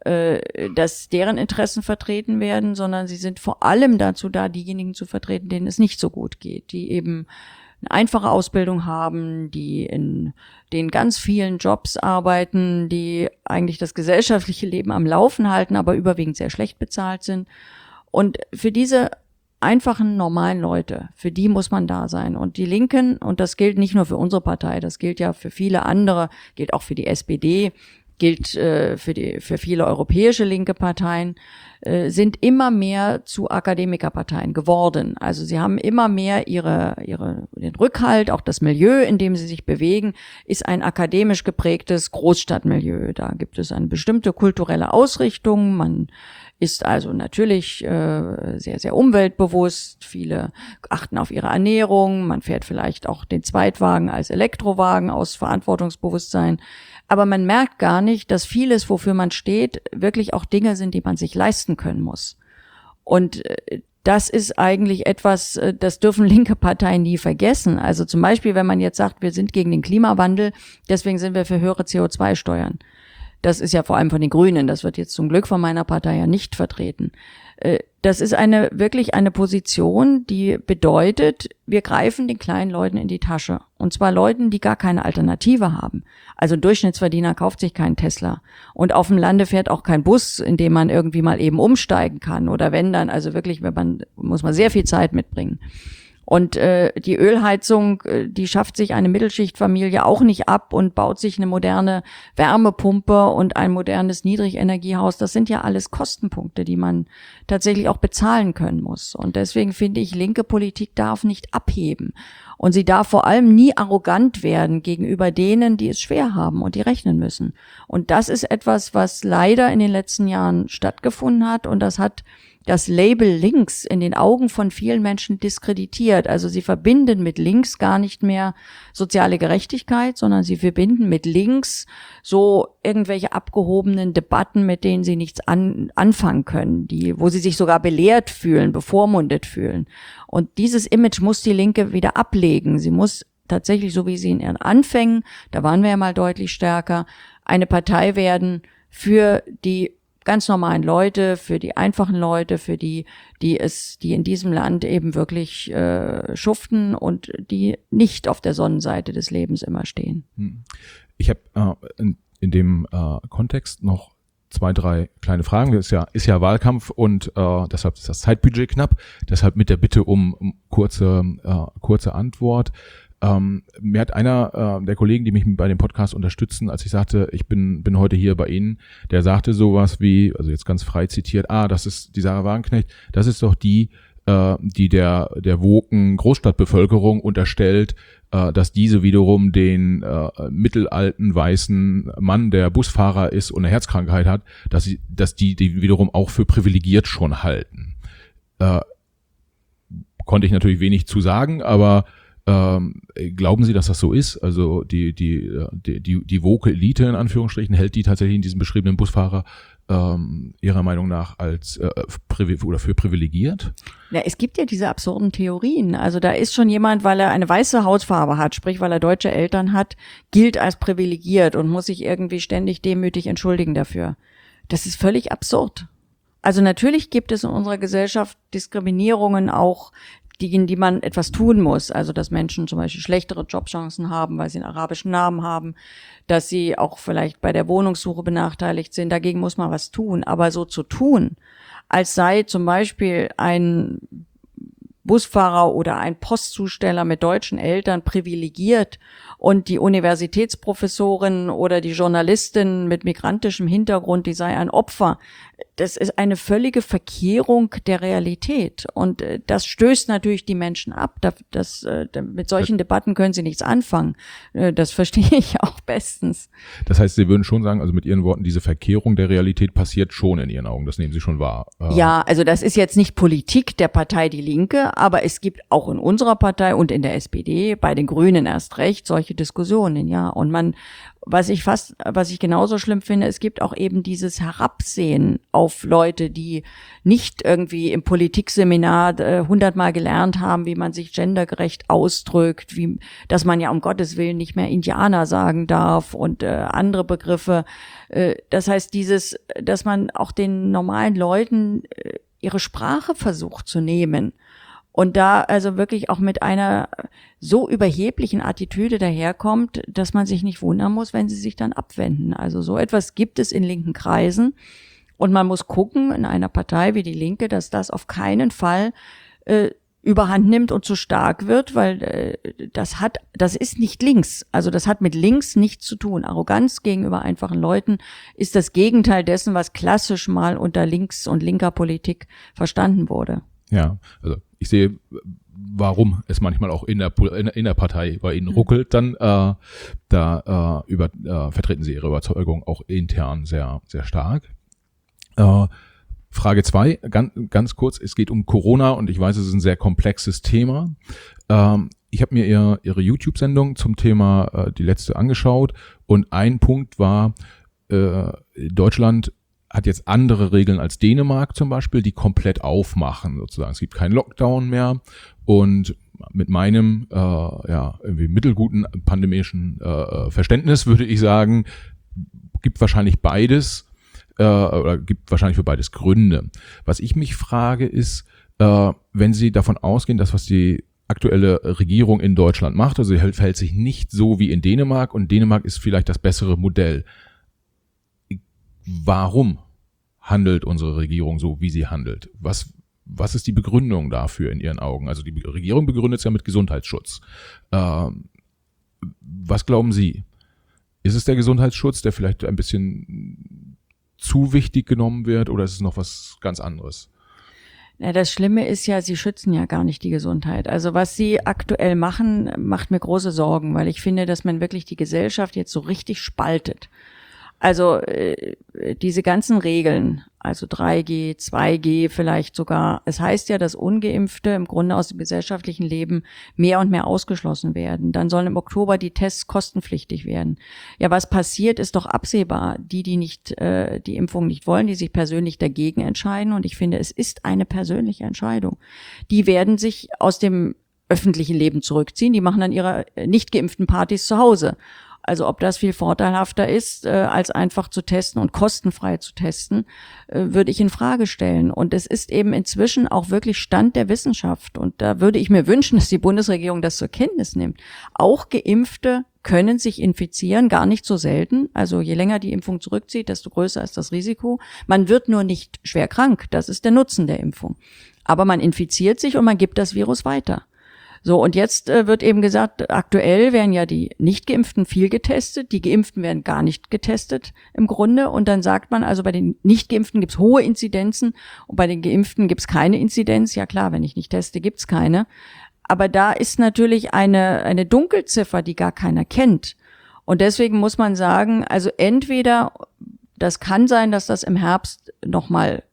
[SPEAKER 1] dass deren Interessen vertreten werden, sondern sie sind vor allem dazu da, diejenigen zu vertreten, denen es nicht so gut geht, die eben eine einfache Ausbildung haben, die in den ganz vielen Jobs arbeiten, die eigentlich das gesellschaftliche Leben am Laufen halten, aber überwiegend sehr schlecht bezahlt sind. Und für diese einfachen, normalen Leute, für die muss man da sein. Und die Linken, und das gilt nicht nur für unsere Partei, das gilt ja für viele andere, gilt auch für die SPD, gilt für viele europäische linke Parteien, sind immer mehr zu Akademikerparteien geworden. Also sie haben immer mehr den Rückhalt, auch das Milieu, in dem sie sich bewegen, ist ein akademisch geprägtes Großstadtmilieu. Da gibt es eine bestimmte kulturelle Ausrichtung. Man ist also natürlich sehr, sehr umweltbewusst. Viele achten auf ihre Ernährung. Man fährt vielleicht auch den Zweitwagen als Elektrowagen aus Verantwortungsbewusstsein. Aber man merkt gar nicht, dass vieles, wofür man steht, wirklich auch Dinge sind, die man sich leisten können muss. Und das ist eigentlich etwas, das dürfen linke Parteien nie vergessen. Also zum Beispiel, wenn man jetzt sagt, wir sind gegen den Klimawandel, deswegen sind wir für höhere CO2-Steuern. Das ist ja vor allem von den Grünen, das wird jetzt zum Glück von meiner Partei ja nicht vertreten. Das ist wirklich eine Position, die bedeutet, wir greifen den kleinen Leuten in die Tasche. Und zwar Leuten, die gar keine Alternative haben. Also ein Durchschnittsverdiener kauft sich keinen Tesla. Und auf dem Lande fährt auch kein Bus, in dem man irgendwie mal eben umsteigen kann. Oder wenn dann, also wirklich, muss man sehr viel Zeit mitbringen. Und die Ölheizung, die schafft sich eine Mittelschichtfamilie auch nicht ab und baut sich eine moderne Wärmepumpe und ein modernes Niedrigenergiehaus. Das sind ja alles Kostenpunkte, die man tatsächlich auch bezahlen können muss. Und deswegen finde ich, linke Politik darf nicht abheben. Und sie darf vor allem nie arrogant werden gegenüber denen, die es schwer haben und die rechnen müssen. Und das ist etwas, was leider in den letzten Jahren stattgefunden hat. Und das hat das Label links in den Augen von vielen Menschen diskreditiert. Also sie verbinden mit links gar nicht mehr soziale Gerechtigkeit, sondern sie verbinden mit links so irgendwelche abgehobenen Debatten, mit denen sie nichts anfangen können, wo sie sich sogar belehrt fühlen, bevormundet fühlen. Und dieses Image muss die Linke wieder ablegen. Sie muss tatsächlich, so wie sie in ihren Anfängen, da waren wir ja mal deutlich stärker, eine Partei werden für die ganz normalen Leute, für die einfachen Leute, für die in diesem Land eben wirklich schuften und die nicht auf der Sonnenseite des Lebens immer stehen.
[SPEAKER 2] Ich habe in dem Kontext noch 2, 3 kleine Fragen. Das ist ja Wahlkampf und deshalb ist das Zeitbudget knapp. Deshalb mit der Bitte um kurze Antwort. Mir hat einer der Kollegen, die mich bei dem Podcast unterstützen, als ich sagte, ich bin heute hier bei Ihnen, der sagte sowas wie, also jetzt ganz frei zitiert, das ist die Sarah Wagenknecht, das ist doch die der woken Großstadtbevölkerung unterstellt, dass diese wiederum den mittelalten weißen Mann, der Busfahrer ist und eine Herzkrankheit hat, dass die wiederum auch für privilegiert schon halten. Konnte ich natürlich wenig zu sagen, aber Glauben Sie, dass das so ist? Also die woke Elite in Anführungsstrichen hält die tatsächlich in diesem beschriebenen Busfahrer Ihrer Meinung nach als oder für privilegiert?
[SPEAKER 1] Ja, es gibt ja diese absurden Theorien. Also da ist schon jemand, weil er eine weiße Hautfarbe hat, sprich weil er deutsche Eltern hat, gilt als privilegiert und muss sich irgendwie ständig demütig entschuldigen dafür. Das ist völlig absurd. Also natürlich gibt es in unserer Gesellschaft Diskriminierungen auch, gegen die man etwas tun muss. Also dass Menschen zum Beispiel schlechtere Jobchancen haben, weil sie einen arabischen Namen haben, dass sie auch vielleicht bei der Wohnungssuche benachteiligt sind. Dagegen muss man was tun. Aber so zu tun, als sei zum Beispiel ein Busfahrer oder ein Postzusteller mit deutschen Eltern privilegiert und die Universitätsprofessorin oder die Journalistin mit migrantischem Hintergrund, die sei ein Opfer. Das ist eine völlige Verkehrung der Realität und das stößt natürlich die Menschen ab. Mit solchen Debatten können sie nichts anfangen. Das verstehe ich auch bestens.
[SPEAKER 2] Das heißt, Sie würden schon sagen, also mit Ihren Worten, diese Verkehrung der Realität passiert schon in Ihren Augen. Das nehmen Sie schon wahr.
[SPEAKER 1] Ja, also das ist jetzt nicht Politik der Partei Die Linke, aber es gibt auch in unserer Partei und in der SPD, bei den Grünen erst recht, solche Diskussionen, ja. Und was ich genauso schlimm finde, es gibt auch eben dieses Herabsehen auf Leute, die nicht irgendwie im Politikseminar 100-mal gelernt haben, wie man sich gendergerecht ausdrückt, dass man ja um Gottes Willen nicht mehr Indianer sagen darf und andere Begriffe. Das heißt, dass man auch den normalen Leuten ihre Sprache versucht zu nehmen. Und da also wirklich auch mit einer so überheblichen Attitüde daherkommt, dass man sich nicht wundern muss, wenn sie sich dann abwenden. Also so etwas gibt es in linken Kreisen. Und man muss gucken in einer Partei wie die Linke, dass das auf keinen Fall überhand nimmt und zu stark wird, weil das ist nicht links. Also das hat mit links nichts zu tun. Arroganz gegenüber einfachen Leuten ist das Gegenteil dessen, was klassisch mal unter links und linker Politik verstanden wurde.
[SPEAKER 2] Ja, also ich sehe, warum es manchmal auch in der Partei bei Ihnen ruckelt, dann vertreten Sie Ihre Überzeugung auch intern sehr, sehr stark. Frage 2, ganz kurz, es geht um Corona und ich weiß, es ist ein sehr komplexes Thema. Ich habe mir Ihre YouTube-Sendung zum Thema die letzte angeschaut und ein Punkt war, Deutschland hat jetzt andere Regeln als Dänemark zum Beispiel, die komplett aufmachen sozusagen. Es gibt keinen Lockdown mehr und mit meinem irgendwie mittelguten pandemischen Verständnis würde ich sagen, gibt wahrscheinlich für beides Gründe. Was ich mich frage ist, wenn Sie davon ausgehen, dass was die aktuelle Regierung in Deutschland macht, also sie verhält sich nicht so wie in Dänemark und Dänemark ist vielleicht das bessere Modell. Warum handelt unsere Regierung so, wie sie handelt? Was ist die Begründung dafür in Ihren Augen? Also die Regierung begründet es ja mit Gesundheitsschutz. Was glauben Sie? Ist es der Gesundheitsschutz, der vielleicht ein bisschen zu wichtig genommen wird oder ist es noch was ganz anderes?
[SPEAKER 1] Ja, das Schlimme ist ja, sie schützen ja gar nicht die Gesundheit. Also was sie aktuell machen, macht mir große Sorgen, weil ich finde, dass man wirklich die Gesellschaft jetzt so richtig spaltet. Also diese ganzen Regeln, also 3G, 2G vielleicht sogar. Es heißt ja, dass Ungeimpfte im Grunde aus dem gesellschaftlichen Leben mehr und mehr ausgeschlossen werden. Dann sollen im Oktober die Tests kostenpflichtig werden. Ja, was passiert, ist doch absehbar. Die die Impfung nicht wollen, die sich persönlich dagegen entscheiden. Und ich finde, es ist eine persönliche Entscheidung. Die werden sich aus dem öffentlichen Leben zurückziehen. Die machen dann ihre nicht geimpften Partys zu Hause. Also ob das viel vorteilhafter ist, als einfach zu testen und kostenfrei zu testen, würde ich in Frage stellen. Und es ist eben inzwischen auch wirklich Stand der Wissenschaft. Und da würde ich mir wünschen, dass die Bundesregierung das zur Kenntnis nimmt. Auch Geimpfte können sich infizieren, gar nicht so selten. Also je länger die Impfung zurückzieht, desto größer ist das Risiko. Man wird nur nicht schwer krank. Das ist der Nutzen der Impfung. Aber man infiziert sich und man gibt das Virus weiter. So, und jetzt wird eben gesagt, aktuell werden ja die Nicht-Geimpften viel getestet, die Geimpften werden gar nicht getestet im Grunde. Und dann sagt man, also bei den Nicht-Geimpften gibt's hohe Inzidenzen und bei den Geimpften gibt's keine Inzidenz. Ja klar, wenn ich nicht teste, gibt's keine. Aber da ist natürlich eine Dunkelziffer, die gar keiner kennt. Und deswegen muss man sagen, also entweder, das kann sein, dass das im Herbst nochmal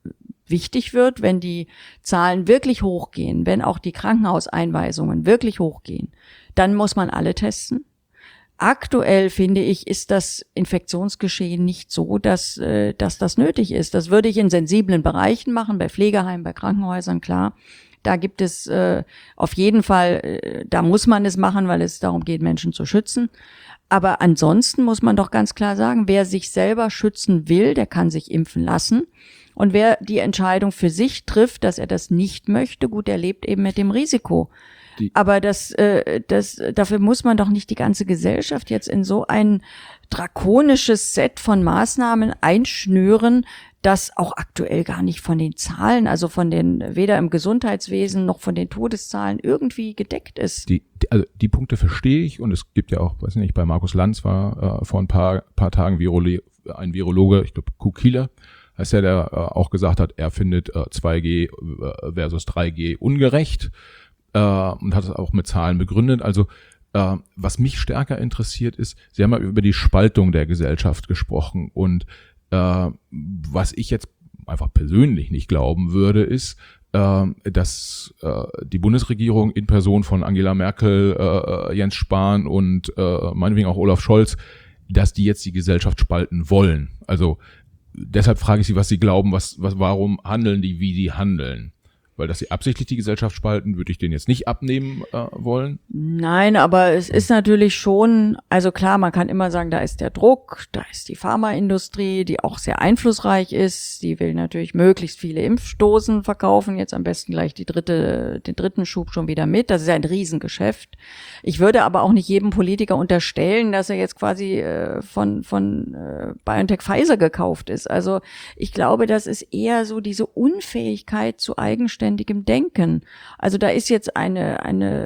[SPEAKER 1] wichtig wird, wenn die Zahlen wirklich hochgehen, wenn auch die Krankenhauseinweisungen wirklich hochgehen, dann muss man alle testen. Aktuell, finde ich, ist das Infektionsgeschehen nicht so, dass das nötig ist. Das würde ich in sensiblen Bereichen machen, bei Pflegeheimen, bei Krankenhäusern, klar. Da gibt es auf jeden Fall, da muss man es machen, weil es darum geht, Menschen zu schützen. Aber ansonsten muss man doch ganz klar sagen, wer sich selber schützen will, der kann sich impfen lassen. Und wer die Entscheidung für sich trifft, dass er das nicht möchte, gut, der lebt eben mit dem Risiko. Aber dafür muss man doch nicht die ganze Gesellschaft jetzt in so ein drakonisches Set von Maßnahmen einschnüren, das auch aktuell gar nicht von den Zahlen, also weder im Gesundheitswesen noch von den Todeszahlen irgendwie gedeckt ist.
[SPEAKER 2] Die Punkte verstehe ich, und es gibt ja auch, weiß nicht, bei Markus Lanz war vor ein paar Tagen ein Virologe, ich glaube Kukila, heißt der auch gesagt hat, er findet 2G versus 3G ungerecht, und hat es auch mit Zahlen begründet. Also was mich stärker interessiert ist, Sie haben ja über die Spaltung der Gesellschaft gesprochen, und was ich jetzt einfach persönlich nicht glauben würde, ist, dass die Bundesregierung in Person von Angela Merkel, Jens Spahn und meinetwegen auch Olaf Scholz, dass die jetzt die Gesellschaft spalten wollen. Also deshalb frage ich Sie, was Sie glauben, warum handeln die, wie die handeln? Weil, dass sie absichtlich die Gesellschaft spalten, würde ich denen jetzt nicht abnehmen wollen.
[SPEAKER 1] Nein, aber es ist natürlich schon, also klar, man kann immer sagen, da ist der Druck, da ist die Pharmaindustrie, die auch sehr einflussreich ist. Die will natürlich möglichst viele Impfdosen verkaufen, jetzt am besten gleich den dritten Schub schon wieder mit. Das ist ja ein Riesengeschäft. Ich würde aber auch nicht jedem Politiker unterstellen, dass er jetzt quasi von BioNTech Pfizer gekauft ist. Also ich glaube, das ist eher so diese Unfähigkeit zu eigenständigem Denken. Also da ist jetzt eine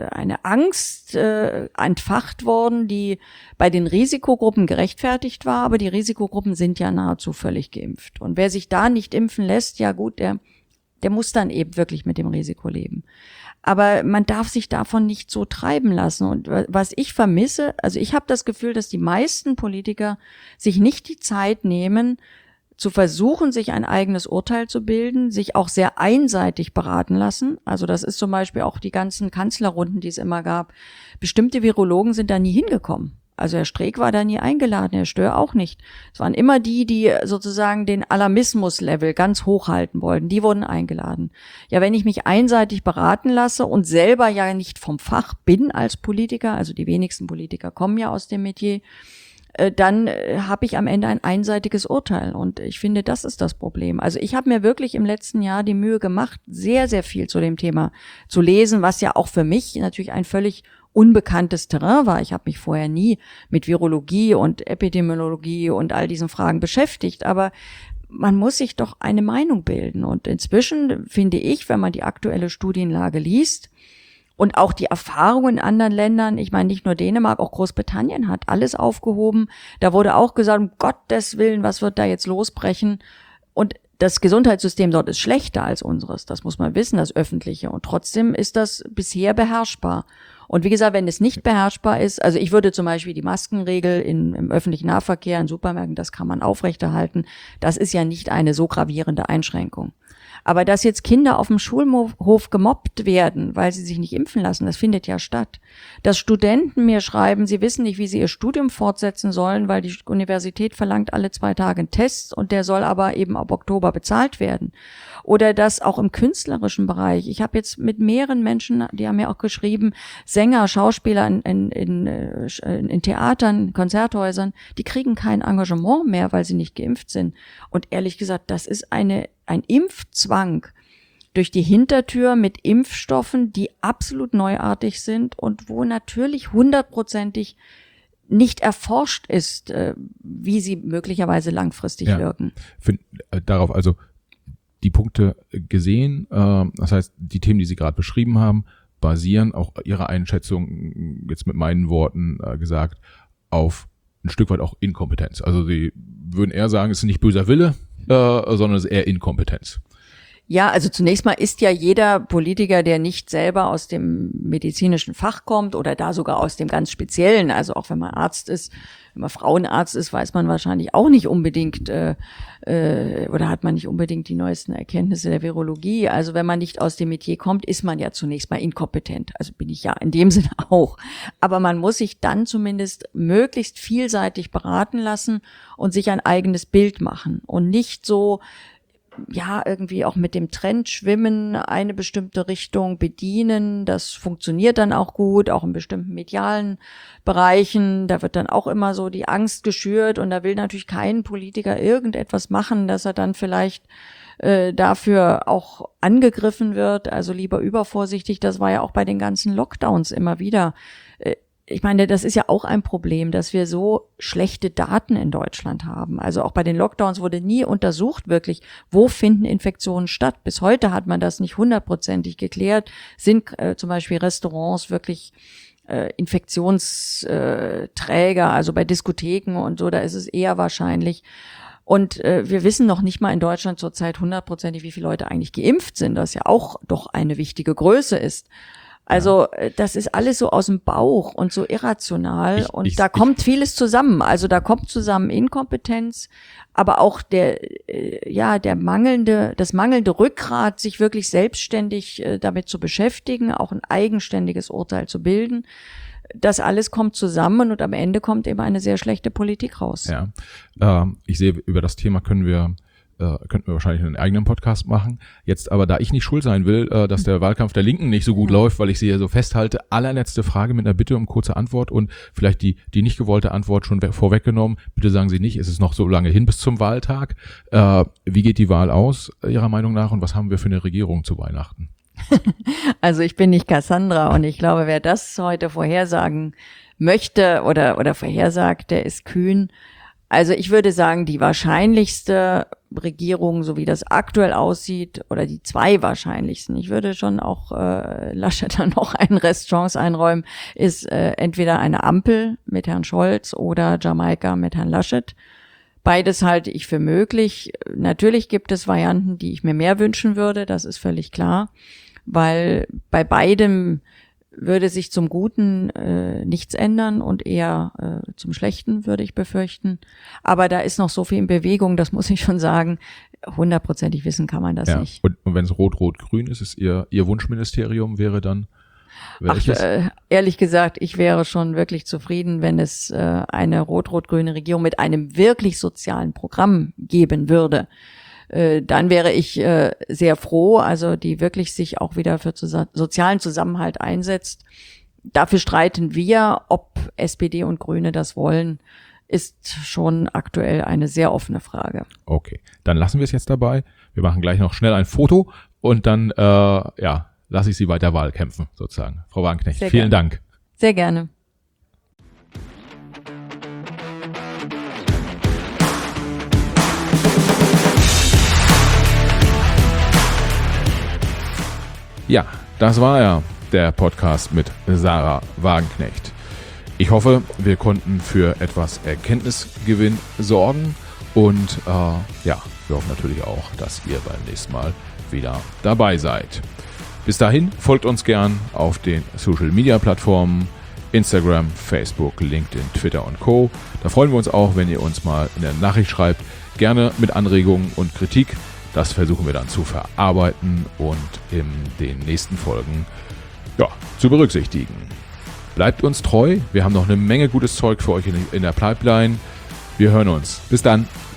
[SPEAKER 1] Angst entfacht worden, die bei den Risikogruppen gerechtfertigt war, aber die Risikogruppen sind ja nahezu völlig geimpft. Und wer sich da nicht impfen lässt, ja gut, der muss dann eben wirklich mit dem Risiko leben. Aber man darf sich davon nicht so treiben lassen. Und was ich vermisse, also ich habe das Gefühl, dass die meisten Politiker sich nicht die Zeit nehmen, zu versuchen, sich ein eigenes Urteil zu bilden, sich auch sehr einseitig beraten lassen. Also das ist zum Beispiel auch die ganzen Kanzlerrunden, die es immer gab. Bestimmte Virologen sind da nie hingekommen. Also Herr Streeck war da nie eingeladen, Herr Stör auch nicht. Es waren immer die sozusagen den Alarmismus-Level ganz hoch halten wollten. Die wurden eingeladen. Ja, wenn ich mich einseitig beraten lasse und selber ja nicht vom Fach bin als Politiker, also die wenigsten Politiker kommen ja aus dem Metier, dann habe ich am Ende ein einseitiges Urteil. Und ich finde, das ist das Problem. Also ich habe mir wirklich im letzten Jahr die Mühe gemacht, sehr, sehr viel zu dem Thema zu lesen, was ja auch für mich natürlich ein völlig unbekanntes Terrain war. Ich habe mich vorher nie mit Virologie und Epidemiologie und all diesen Fragen beschäftigt. Aber man muss sich doch eine Meinung bilden. Und inzwischen finde ich, wenn man die aktuelle Studienlage liest, und auch die Erfahrungen in anderen Ländern, ich meine nicht nur Dänemark, auch Großbritannien hat alles aufgehoben. Da wurde auch gesagt, um Gottes Willen, was wird da jetzt losbrechen? Und das Gesundheitssystem dort ist schlechter als unseres, das muss man wissen, das öffentliche. Und trotzdem ist das bisher beherrschbar. Und wie gesagt, wenn es nicht beherrschbar ist, also ich würde zum Beispiel die Maskenregel im öffentlichen Nahverkehr, in Supermärkten, das kann man aufrechterhalten. Das ist ja nicht eine so gravierende Einschränkung. Aber dass jetzt Kinder auf dem Schulhof gemobbt werden, weil sie sich nicht impfen lassen, das findet ja statt. Dass Studenten mir schreiben, sie wissen nicht, wie sie ihr Studium fortsetzen sollen, weil die Universität verlangt alle 2 Tage einen Test und der soll aber eben ab Oktober bezahlt werden. Oder dass auch im künstlerischen Bereich, ich habe jetzt mit mehreren Menschen, die haben mir auch geschrieben, Sänger, Schauspieler in Theatern, Konzerthäusern, die kriegen kein Engagement mehr, weil sie nicht geimpft sind. Und ehrlich gesagt, das ist ein Impfzwang durch die Hintertür mit Impfstoffen, die absolut neuartig sind und wo natürlich 100%ig nicht erforscht ist, wie sie möglicherweise langfristig wirken.
[SPEAKER 2] Darauf also die Punkte gesehen, das heißt, die Themen, die Sie gerade beschrieben haben, basieren auch Ihrer Einschätzung, jetzt mit meinen Worten gesagt, auf ein Stück weit auch Inkompetenz. Also Sie würden eher sagen, es ist nicht böser Wille, sondern es ist eher Inkompetenz.
[SPEAKER 1] Ja, also zunächst mal ist ja jeder Politiker, der nicht selber aus dem medizinischen Fach kommt oder da sogar aus dem ganz Speziellen, also auch wenn man Arzt ist, wenn man Frauenarzt ist, weiß man wahrscheinlich auch nicht unbedingt oder hat man nicht unbedingt die neuesten Erkenntnisse der Virologie. Also wenn man nicht aus dem Metier kommt, ist man ja zunächst mal inkompetent. Also bin ich ja in dem Sinne auch. Aber man muss sich dann zumindest möglichst vielseitig beraten lassen und sich ein eigenes Bild machen und nicht so irgendwie auch mit dem Trend schwimmen, eine bestimmte Richtung bedienen. Das funktioniert dann auch gut, auch in bestimmten medialen Bereichen. Da wird dann auch immer so die Angst geschürt und da will natürlich kein Politiker irgendetwas machen, dass er dann vielleicht dafür auch angegriffen wird. Also lieber übervorsichtig. Das war ja auch bei den ganzen Lockdowns immer wieder. Ich meine, das ist ja auch ein Problem, dass wir so schlechte Daten in Deutschland haben. Also auch bei den Lockdowns wurde nie untersucht wirklich, wo finden Infektionen statt. Bis heute hat man das nicht 100%ig geklärt. Sind zum Beispiel Restaurants wirklich Infektionsträger, also bei Diskotheken und so, da ist es eher wahrscheinlich. Und wir wissen noch nicht mal in Deutschland zurzeit 100%ig, wie viele Leute eigentlich geimpft sind, das ja auch doch eine wichtige Größe ist. Also das ist alles so aus dem Bauch und so irrational und da kommt vieles zusammen. Also da kommt zusammen Inkompetenz, aber auch das mangelnde Rückgrat, sich wirklich selbstständig damit zu beschäftigen, auch ein eigenständiges Urteil zu bilden. Das alles kommt zusammen und am Ende kommt eben eine sehr schlechte Politik raus.
[SPEAKER 2] Ja, ich sehe, über das Thema könnten wir wahrscheinlich einen eigenen Podcast machen. Jetzt aber, da ich nicht schuld sein will, dass der Wahlkampf der Linken nicht so gut läuft, weil ich sie ja so festhalte, allerletzte Frage mit einer Bitte um kurze Antwort und vielleicht die nicht gewollte Antwort schon vorweggenommen. Bitte sagen Sie nicht, es ist noch so lange hin bis zum Wahltag. Wie geht die Wahl aus, Ihrer Meinung nach, und was haben wir für eine Regierung zu Weihnachten?
[SPEAKER 1] Also ich bin nicht Cassandra und ich glaube, wer das heute vorhersagen möchte oder vorhersagt, der ist kühn. Also ich würde sagen, die wahrscheinlichste Regierung, so wie das aktuell aussieht, oder die zwei wahrscheinlichsten, ich würde schon auch Laschet dann noch einen Restchance einräumen, ist entweder eine Ampel mit Herrn Scholz oder Jamaika mit Herrn Laschet. Beides halte ich für möglich. Natürlich gibt es Varianten, die ich mir mehr wünschen würde, das ist völlig klar, weil bei beidem würde sich zum Guten nichts ändern und eher zum Schlechten, würde ich befürchten. Aber da ist noch so viel in Bewegung, das muss ich schon sagen. 100%ig wissen kann man das nicht.
[SPEAKER 2] Und wenn es Rot-Rot-Grün ist, Ihr Wunschministerium wäre dann welches?
[SPEAKER 1] Ehrlich gesagt, ich wäre schon wirklich zufrieden, wenn es eine rot-rot-grüne Regierung mit einem wirklich sozialen Programm geben würde. Dann wäre ich sehr froh, also die wirklich sich auch wieder für sozialen Zusammenhalt einsetzt. Dafür streiten wir, ob SPD und Grüne das wollen, ist schon aktuell eine sehr offene Frage.
[SPEAKER 2] Okay, dann lassen wir es jetzt dabei. Wir machen gleich noch schnell ein Foto und dann lasse ich Sie weiter Wahl kämpfen, sozusagen. Frau Wagenknecht, vielen Dank.
[SPEAKER 1] Sehr gerne.
[SPEAKER 2] Ja, das war ja der Podcast mit Sarah Wagenknecht. Ich hoffe, wir konnten für etwas Erkenntnisgewinn sorgen und wir hoffen natürlich auch, dass ihr beim nächsten Mal wieder dabei seid. Bis dahin folgt uns gern auf den Social-Media-Plattformen Instagram, Facebook, LinkedIn, Twitter und Co. Da freuen wir uns auch, wenn ihr uns mal in der Nachricht schreibt, gerne mit Anregungen und Kritik. Das versuchen wir dann zu verarbeiten und in den nächsten Folgen zu berücksichtigen. Bleibt uns treu, wir haben noch eine Menge gutes Zeug für euch in der Pipeline. Wir hören uns. Bis dann.